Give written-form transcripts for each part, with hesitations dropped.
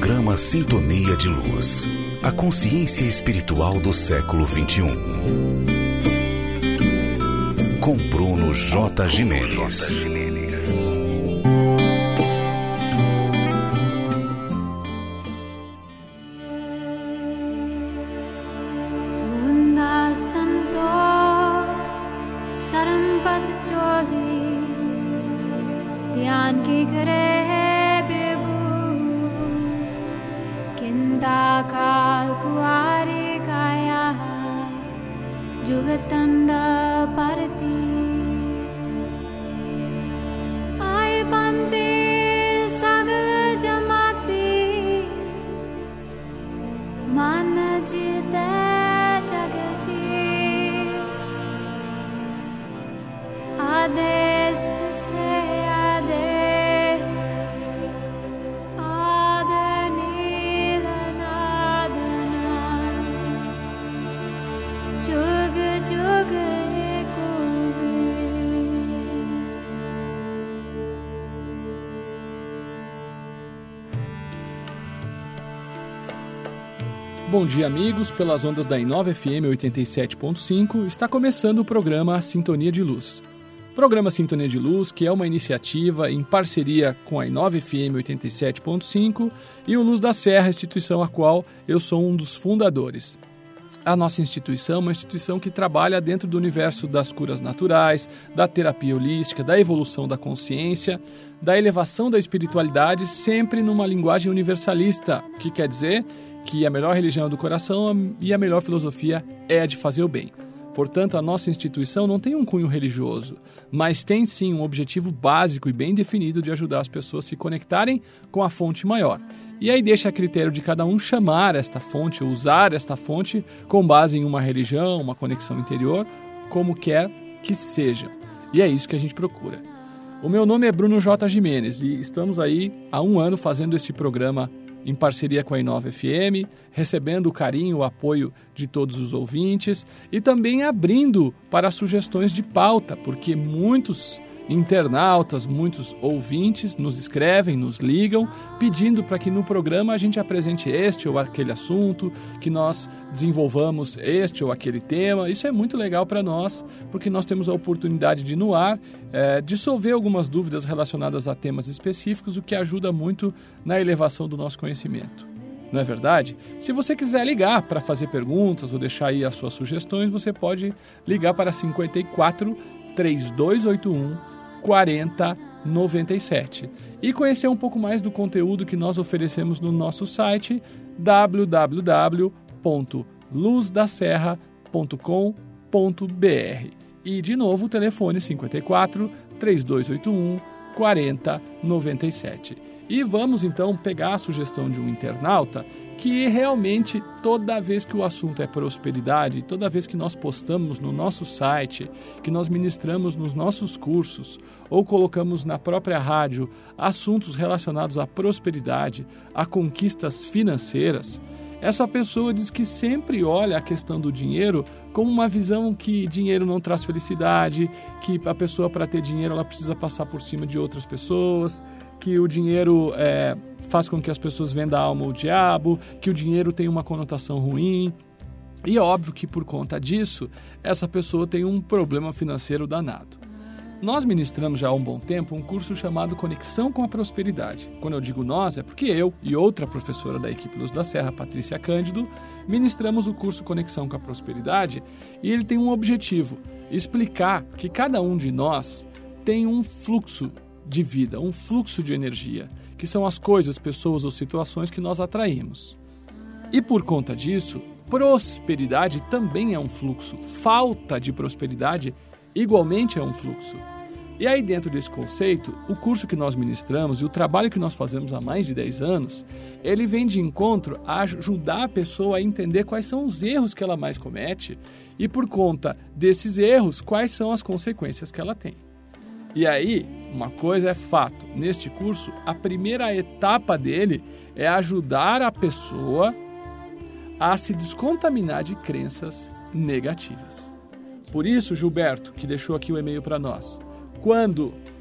Programa Sintonia de Luz. A consciência espiritual do século XXI. Com Bruno J. Gimenez. Bom dia, amigos. Pelas ondas da I9 FM 87.5, está começando o programa Sintonia de Luz. Programa Sintonia de Luz, que é uma iniciativa em parceria com a I9 FM 87.5 e o Luz da Serra, instituição a qual eu sou um dos fundadores. A nossa instituição é uma instituição que trabalha dentro do universo das curas naturais, da terapia holística, da evolução da consciência, da elevação da espiritualidade, sempre numa linguagem universalista, que quer dizer que a melhor religião é do coração e a melhor filosofia é a de fazer o bem. Portanto, a nossa instituição não tem um cunho religioso, mas tem sim um objetivo básico e bem definido de ajudar as pessoas a se conectarem com a fonte maior. E aí deixa a critério de cada um chamar esta fonte, ou usar esta fonte com base em uma religião, uma conexão interior, como quer que seja. E é isso que a gente procura. O meu nome é Bruno J. Gimenez e estamos aí há um ano fazendo esse programa em parceria com a I9 FM, recebendo o carinho, o apoio de todos os ouvintes e também abrindo para sugestões de pauta, porque muitos internautas, muitos ouvintes nos escrevem, nos ligam, pedindo para que no programa a gente apresente este ou aquele assunto, que nós desenvolvamos este ou aquele tema. Isso é muito legal para nós, porque nós temos a oportunidade de, no ar, dissolver algumas dúvidas relacionadas a temas específicos, o que ajuda muito na elevação do nosso conhecimento. Não é verdade? Se você quiser ligar para fazer perguntas ou deixar aí as suas sugestões, você pode ligar para 54 3281 4097 e conhecer um pouco mais do conteúdo que nós oferecemos no nosso site www.luzdaserra.com.br e de novo o telefone 54 3281 4097. E vamos então pegar a sugestão de um internauta que realmente toda vez que o assunto é prosperidade, toda vez que nós postamos no nosso site, que nós ministramos nos nossos cursos ou colocamos na própria rádio assuntos relacionados à prosperidade, a conquistas financeiras, essa pessoa diz que sempre olha a questão do dinheiro como uma visão que dinheiro não traz felicidade, que a pessoa para ter dinheiro ela precisa passar por cima de outras pessoas, que o dinheiro faz com que as pessoas vendam a alma ao diabo, que o dinheiro tem uma conotação ruim. E é óbvio que por conta disso, essa pessoa tem um problema financeiro danado. Nós ministramos já há um bom tempo um curso chamado Conexão com a Prosperidade. Quando eu digo nós, é porque eu e outra professora da equipe Luz da Serra, Patrícia Cândido, ministramos o curso Conexão com a Prosperidade e ele tem um objetivo, explicar que cada um de nós tem um fluxo de vida, um fluxo de energia, que são as coisas, pessoas ou situações que nós atraímos. E por conta disso, prosperidade também é um fluxo, falta de prosperidade igualmente é um fluxo. E aí dentro desse conceito, o curso que nós ministramos e o trabalho que nós fazemos há mais de 10 anos, ele vem de encontro a ajudar a pessoa a entender quais são os erros que ela mais comete e por conta desses erros, quais são as consequências que ela tem. E aí, uma coisa é fato, neste curso, a primeira etapa dele é ajudar a pessoa a se descontaminar de crenças negativas. Por isso, Gilberto, que deixou aqui o e-mail para nós, quando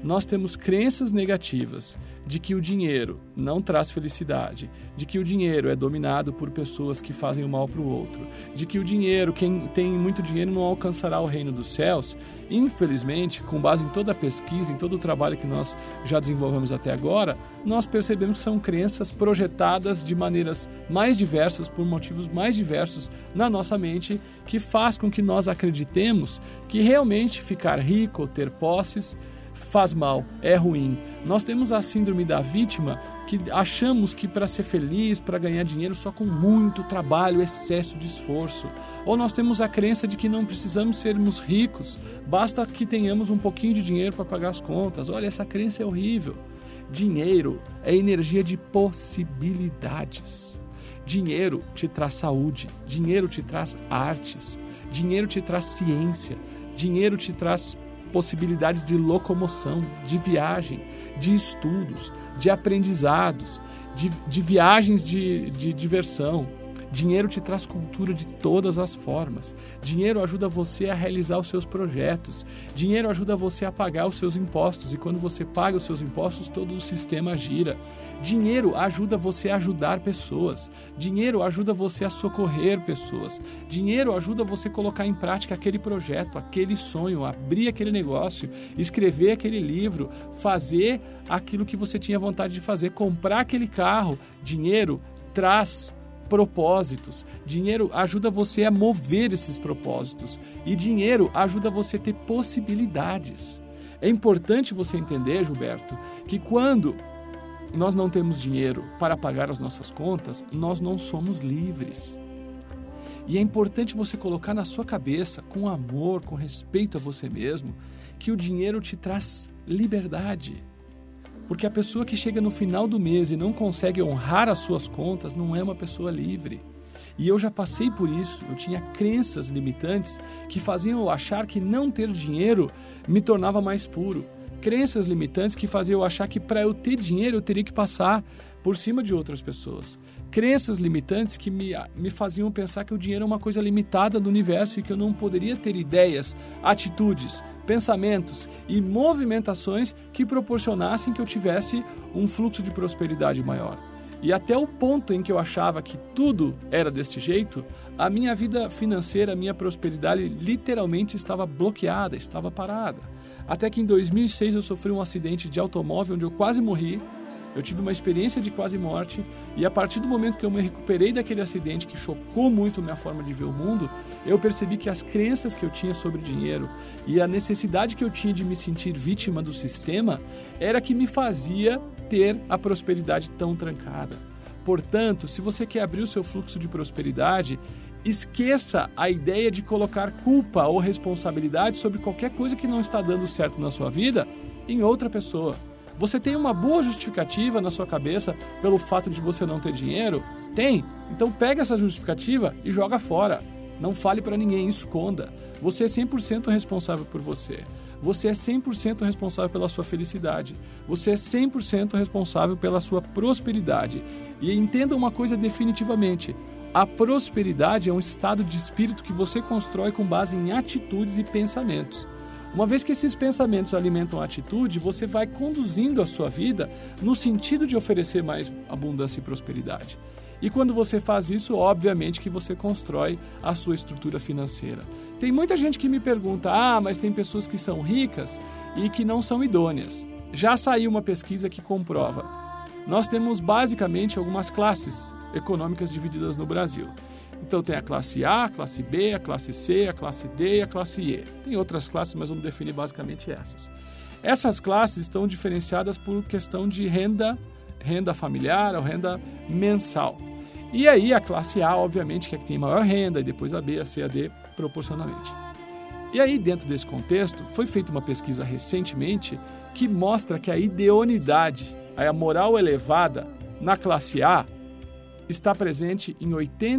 nós temos crenças negativas de que o dinheiro não traz felicidade, de que o dinheiro é dominado por pessoas que fazem o mal para o outro, de que o dinheiro, quem tem muito dinheiro não alcançará o reino dos céus, infelizmente, com base em toda a pesquisa, em todo o trabalho que nós já desenvolvemos até agora, nós percebemos que são crenças projetadas de maneiras mais diversas, por motivos mais diversos na nossa mente, que faz com que nós acreditemos que realmente ficar rico ou ter posses faz mal, é ruim. Nós temos a síndrome da vítima, que achamos que para ser feliz, para ganhar dinheiro só com muito trabalho, excesso de esforço. Ou nós temos a crença de que não precisamos sermos ricos, basta que tenhamos um pouquinho de dinheiro para pagar as contas. Olha, essa crença é horrível. Dinheiro é energia de possibilidades. Dinheiro te traz saúde, dinheiro te traz artes, dinheiro te traz ciência, dinheiro te traz possibilidades de locomoção, de viagem, de estudos, de aprendizados, de viagens de diversão. Dinheiro te traz cultura de todas as formas. Dinheiro ajuda você a realizar os seus projetos. Dinheiro ajuda você a pagar os seus impostos. E quando você paga os seus impostos, todo o sistema gira. Dinheiro ajuda você a ajudar pessoas. Dinheiro ajuda você a socorrer pessoas. Dinheiro ajuda você a colocar em prática aquele projeto, aquele sonho, abrir aquele negócio, escrever aquele livro, fazer aquilo que você tinha vontade de fazer, comprar aquele carro. Dinheiro traz propósitos. Dinheiro ajuda você a mover esses propósitos. E dinheiro ajuda você a ter possibilidades. É importante você entender, Gilberto, que quando nós não temos dinheiro para pagar as nossas contas, nós não somos livres. E é importante você colocar na sua cabeça, com amor, com respeito a você mesmo, que o dinheiro te traz liberdade. Porque a pessoa que chega no final do mês e não consegue honrar as suas contas não é uma pessoa livre. E eu já passei por isso, eu tinha crenças limitantes que faziam eu achar que não ter dinheiro me tornava mais puro. Crenças limitantes que faziam eu achar que para eu ter dinheiro eu teria que passar por cima de outras pessoas. Crenças limitantes que me faziam pensar que o dinheiro é uma coisa limitada do universo e que eu não poderia ter ideias, atitudes, pensamentos e movimentações que proporcionassem que eu tivesse um fluxo de prosperidade maior. E até o ponto em que eu achava que tudo era deste jeito, a minha vida financeira, a minha prosperidade literalmente estava bloqueada, estava parada. Até que em 2006 eu sofri um acidente de automóvel onde eu quase morri. Eu tive uma experiência de quase morte e a partir do momento que eu me recuperei daquele acidente que chocou muito a minha forma de ver o mundo, eu percebi que as crenças que eu tinha sobre dinheiro e a necessidade que eu tinha de me sentir vítima do sistema era que me fazia ter a prosperidade tão trancada. Portanto, se você quer abrir o seu fluxo de prosperidade, esqueça a ideia de colocar culpa ou responsabilidade sobre qualquer coisa que não está dando certo na sua vida em outra pessoa. Você tem uma boa justificativa na sua cabeça pelo fato de você não ter dinheiro? Tem? Então pega essa justificativa e joga fora. Não fale para ninguém, esconda. Você é 100% responsável por você. Você é 100% responsável pela sua felicidade. Você é 100% responsável pela sua prosperidade. E entenda uma coisa definitivamente. A prosperidade é um estado de espírito que você constrói com base em atitudes e pensamentos. Uma vez que esses pensamentos alimentam a atitude, você vai conduzindo a sua vida no sentido de oferecer mais abundância e prosperidade. E quando você faz isso, obviamente que você constrói a sua estrutura financeira. Tem muita gente que me pergunta, mas tem pessoas que são ricas e que não são idôneas. Já saiu uma pesquisa que comprova. Nós temos basicamente algumas classes econômicas divididas no Brasil. Então tem a classe A, a classe B, a classe C, a classe D e a classe E. Tem outras classes, mas vamos definir basicamente essas. Essas classes estão diferenciadas por questão de renda familiar ou renda mensal. E aí a classe A, obviamente, que é que tem maior renda, e depois a B, a C, a D, proporcionalmente. E aí, dentro desse contexto, foi feita uma pesquisa recentemente que mostra que a idoneidade, a moral elevada na classe A, está presente em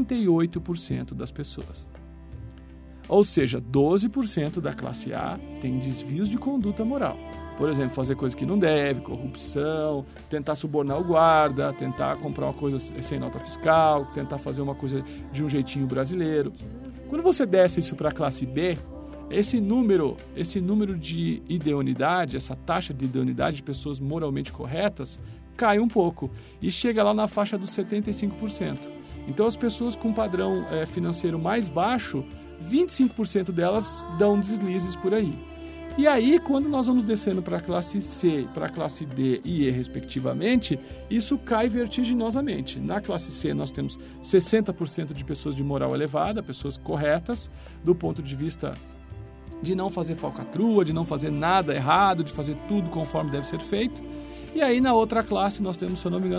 88% das pessoas. Ou seja, 12% da classe A tem desvios de conduta moral. Por exemplo, fazer coisas que não deve, corrupção, tentar subornar o guarda, tentar comprar uma coisa sem nota fiscal, tentar fazer uma coisa de um jeitinho brasileiro. Quando você desce isso para a classe B, esse número de idoneidade, essa taxa de idoneidade de pessoas moralmente corretas, cai um pouco e chega lá na faixa dos 75%. Então, as pessoas com padrão financeiro mais baixo, 25% delas dão deslizes por aí. E aí, quando nós vamos descendo para a classe C, para a classe D e E, respectivamente, isso cai vertiginosamente. Na classe C, nós temos 60% de pessoas de moral elevada, pessoas corretas, do ponto de vista de não fazer falcatrua, de não fazer nada errado, de fazer tudo conforme deve ser feito. E aí, na outra classe, nós temos, se eu não me engano,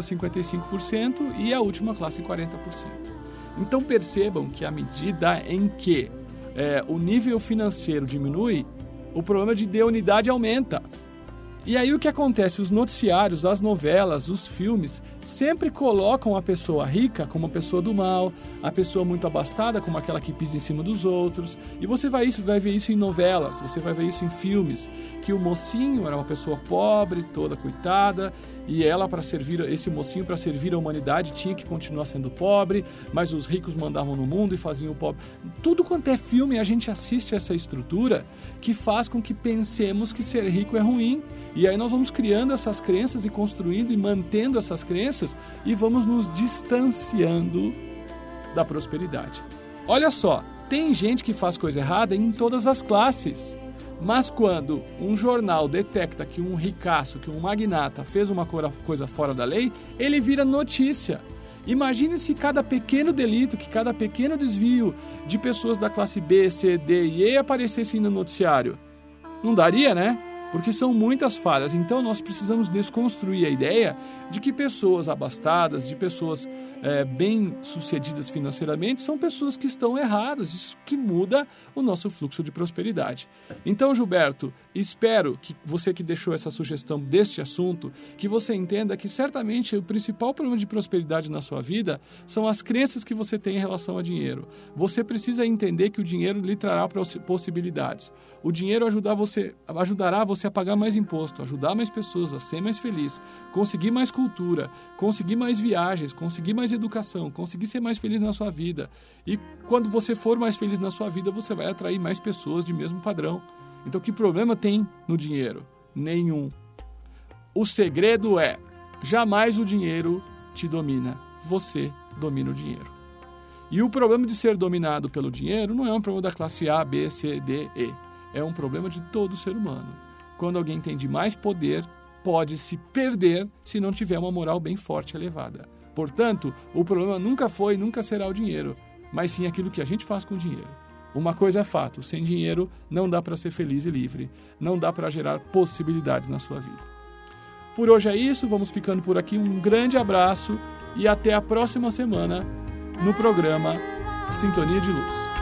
55% e a última classe, 40%. Então, percebam que à medida em que o nível financeiro diminui, o problema de idoneidade aumenta. E aí o que acontece? Os noticiários, as novelas, os filmes sempre colocam a pessoa rica como a pessoa do mal, a pessoa muito abastada como aquela que pisa em cima dos outros. E você vai ver isso em novelas, você vai ver isso em filmes, que o mocinho era uma pessoa pobre, toda coitada, e ela, esse mocinho, para servir a humanidade, tinha que continuar sendo pobre, mas os ricos mandavam no mundo e faziam o pobre. Tudo quanto é filme, a gente assiste essa estrutura que faz com que pensemos que ser rico é ruim. E aí nós vamos criando essas crenças e construindo e mantendo essas crenças e vamos nos distanciando da prosperidade. Olha só, tem gente que faz coisa errada em todas as classes. Mas quando um jornal detecta que um ricaço, que um magnata fez uma coisa fora da lei, ele vira notícia. Imagine se cada pequeno delito, que cada pequeno desvio de pessoas da classe B, C, D e E aparecesse no noticiário. Não daria, né? Porque são muitas falhas. Então nós precisamos desconstruir a ideia de que pessoas abastadas, de pessoas bem-sucedidas financeiramente, são pessoas que estão erradas. Isso que muda o nosso fluxo de prosperidade. Então, Gilberto, espero que você que deixou essa sugestão deste assunto, que você entenda que certamente o principal problema de prosperidade na sua vida são as crenças que você tem em relação ao dinheiro. Você precisa entender que o dinheiro lhe trará possibilidades. O dinheiro ajudará você a pagar mais imposto, ajudar mais pessoas, a ser mais feliz, conseguir mais cultura, conseguir mais viagens, conseguir mais educação, conseguir ser mais feliz na sua vida. E quando você for mais feliz na sua vida, você vai atrair mais pessoas de mesmo padrão. Então, que problema tem no dinheiro? Nenhum. O segredo é, jamais o dinheiro te domina, você domina o dinheiro. E o problema de ser dominado pelo dinheiro não é um problema da classe A, B, C, D, E. É um problema de todo ser humano. Quando alguém tem demais poder, pode se perder se não tiver uma moral bem forte e elevada. Portanto, o problema nunca foi e nunca será o dinheiro, mas sim aquilo que a gente faz com o dinheiro. Uma coisa é fato, sem dinheiro não dá para ser feliz e livre, não dá para gerar possibilidades na sua vida. Por hoje é isso, vamos ficando por aqui, um grande abraço e até a próxima semana no programa Sintonia de Luz.